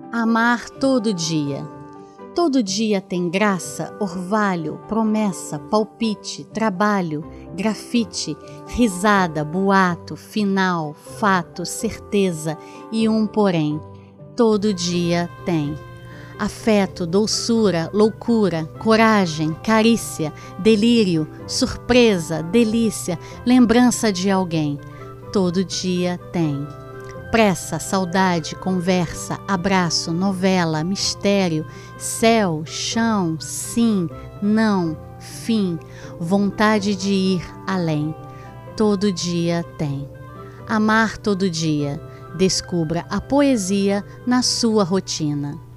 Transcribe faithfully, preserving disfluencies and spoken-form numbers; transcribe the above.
Amar todo dia. Todo dia tem graça, orvalho, promessa, palpite, trabalho, grafite, risada, boato, final, fato, certeza e um porém. Todo dia tem afeto, doçura, loucura, coragem, carícia, delírio, surpresa, delícia, lembrança de alguém. Todo dia tem pressa, saudade, conversa, abraço, novela, mistério, céu, chão, sim, não, fim, vontade de ir além. Todo dia tem. Amar todo dia. Descubra a poesia na sua rotina.